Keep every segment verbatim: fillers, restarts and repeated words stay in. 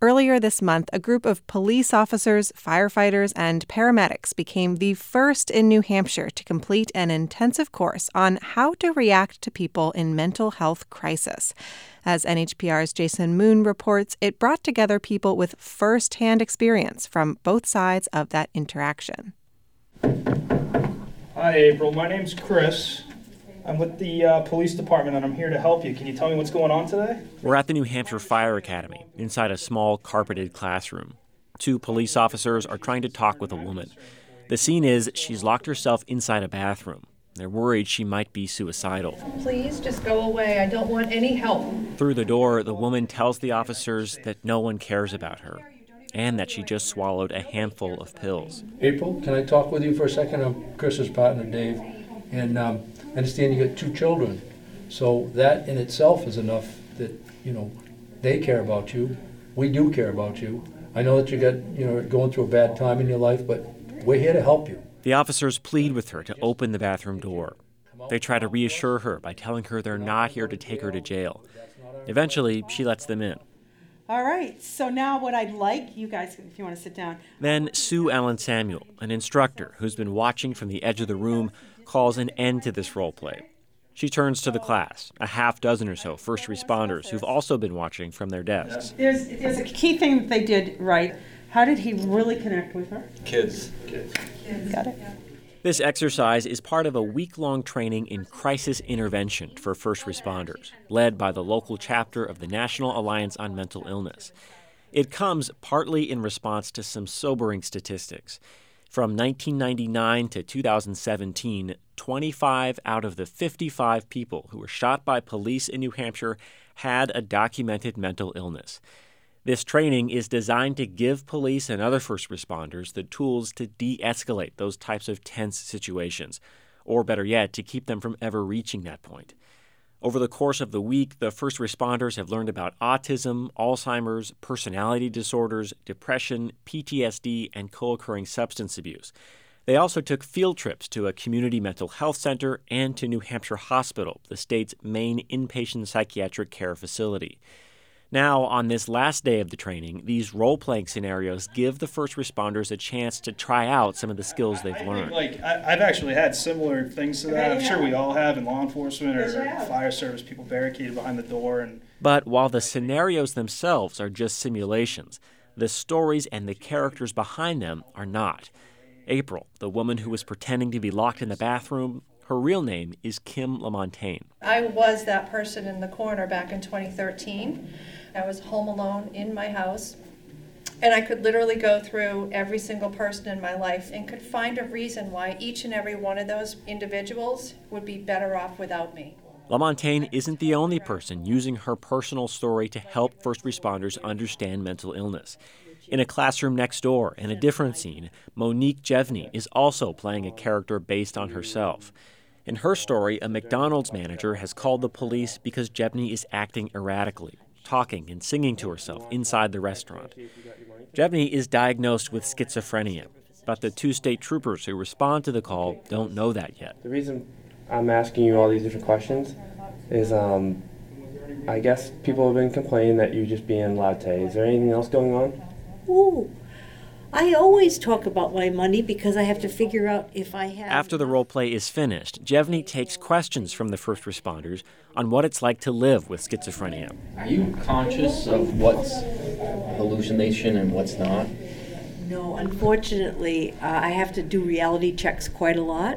Earlier this month, a group of police officers, firefighters, and paramedics became the first in New Hampshire to complete an intensive course on how to react to people in mental health crisis. As N H P R's Jason Moon reports, it brought together people with first-hand experience from both sides of that interaction. Hi, April. My name's Chris. I'm with the uh, police department, and I'm here to help you. Can you tell me what's going on today? We're at the New Hampshire Fire Academy, inside a small carpeted classroom. Two police officers are trying to talk with a woman. The scene is she's locked herself inside a bathroom. They're worried she might be suicidal. Please just go away. I don't want any help. Through the door, the woman tells the officers that no one cares about her and that she just swallowed a handful of pills. April, can I talk with you for a second? I'm Chris's partner, Dave, and um, I understand you got two children. So that in itself is enough that, you know, they care about you. We do care about you. I know that you got, you know, going through a bad time in your life, but we're here to help you. The officers plead with her to open the bathroom door. They try to reassure her by telling her they're not here to take her to jail. Eventually, she lets them in. All right, so now what I'd like, you guys, if you want to sit down. Then Sue Ellen Samuel, an instructor who's been watching from the edge of the room, calls an end to this role play. She turns to the class, a half dozen or so first responders who've also been watching from their desks. There's, there's a key thing that they did right. How did he really connect with her? Kids. Kids. Got it. This exercise is part of a week-long training in crisis intervention for first responders, led by the local chapter of the National Alliance on Mental Illness. It comes partly in response to some sobering statistics. From nineteen ninety-nine to two thousand seventeen, twenty-five out of the fifty-five people who were shot by police in New Hampshire had a documented mental illness. This training is designed to give police and other first responders the tools to de-escalate those types of tense situations, or better yet, to keep them from ever reaching that point. Over the course of the week, the first responders have learned about autism, Alzheimer's, personality disorders, depression, P T S D, and co-occurring substance abuse. They also took field trips to a community mental health center and to New Hampshire Hospital, the state's main inpatient psychiatric care facility. Now, on this last day of the training, these role-playing scenarios give the first responders a chance to try out some of the skills they've I learned. Think, like, I, I've actually had similar things to that. I'm sure we all have in law enforcement or fire service, people barricaded behind the door. And But while the scenarios themselves are just simulations, the stories and the characters behind them are not. April, the woman who was pretending to be locked in the bathroom, her real name is Kim LaMontagne. I was that person in the corner back in twenty thirteen. I was home alone in my house, and I could literally go through every single person in my life and could find a reason why each and every one of those individuals would be better off without me. LaMontagne isn't the only person using her personal story to help first responders understand mental illness. In a classroom next door, in a different scene, Monique Jevney is also playing a character based on herself. In her story, a McDonald's manager has called the police because Jevney is acting erratically, talking and singing to herself inside the restaurant. Jevney is diagnosed with schizophrenia, but the two state troopers who respond to the call don't know that yet. The reason I'm asking you all these different questions is um, I guess people have been complaining that you're just being latte. Is there anything else going on? Ooh, I always talk about my money because I have to figure out if I have... After the role play is finished, Jevney takes questions from the first responders on what it's like to live with schizophrenia. Are you conscious of what's hallucination and what's not? No, unfortunately, uh, I have to do reality checks quite a lot.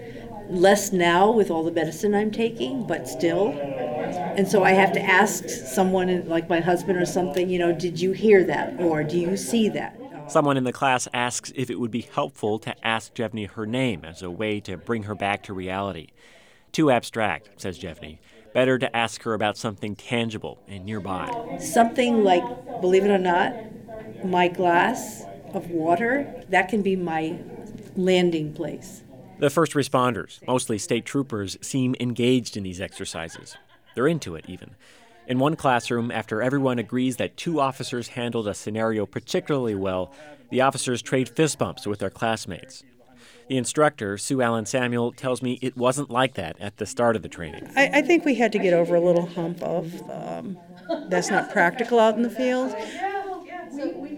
Less now with all the medicine I'm taking, but still. And so I have to ask someone, like my husband or something, you know, did you hear that? Or do you see that? Someone in the class asks if it would be helpful to ask Jevney her name as a way to bring her back to reality. Too abstract, says Jevney. Better to ask her about something tangible and nearby. Something like, believe it or not, my glass of water, that can be my landing place. The first responders, mostly state troopers, seem engaged in these exercises. They're into it, even. In one classroom, after everyone agrees that two officers handled a scenario particularly well, the officers trade fist bumps with their classmates. The instructor, Sue Ellen Samuel, tells me it wasn't like that at the start of the training. I, I think we had to get over a little hump of um, that's not practical out in the field.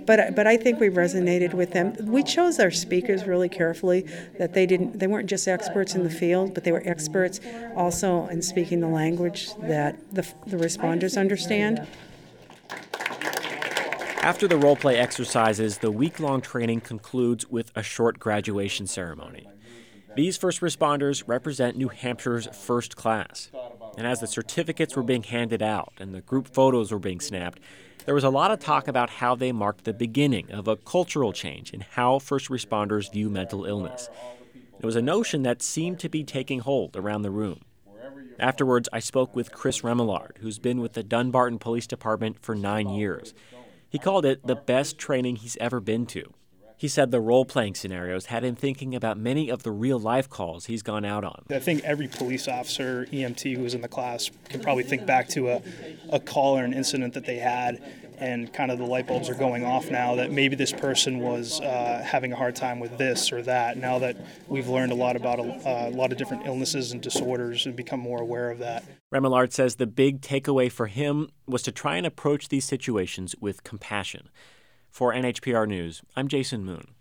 But but I think we resonated with them. We chose our speakers really carefully, that they didn't they weren't just experts in the field, but they were experts also in speaking the language that the, the responders understand. After the role-play exercises, the week-long training concludes with a short graduation ceremony. These first responders represent New Hampshire's first class. And as the certificates were being handed out and the group photos were being snapped, there was a lot of talk about how they marked the beginning of a cultural change in how first responders view mental illness. It was a notion that seemed to be taking hold around the room. Afterwards, I spoke with Chris Remillard, who's been with the Dunbarton Police Department for nine years. He called it the best training he's ever been to. He said the role-playing scenarios had him thinking about many of the real-life calls he's gone out on. I think every police officer, E M T who was in the class can probably think back to a, a call or an incident that they had, and kind of the light bulbs are going off now that maybe this person was uh, having a hard time with this or that. Now that we've learned a lot about a, uh, a lot of different illnesses and disorders and become more aware of that. Remillard says the big takeaway for him was to try and approach these situations with compassion. For N H P R News, I'm Jason Moon.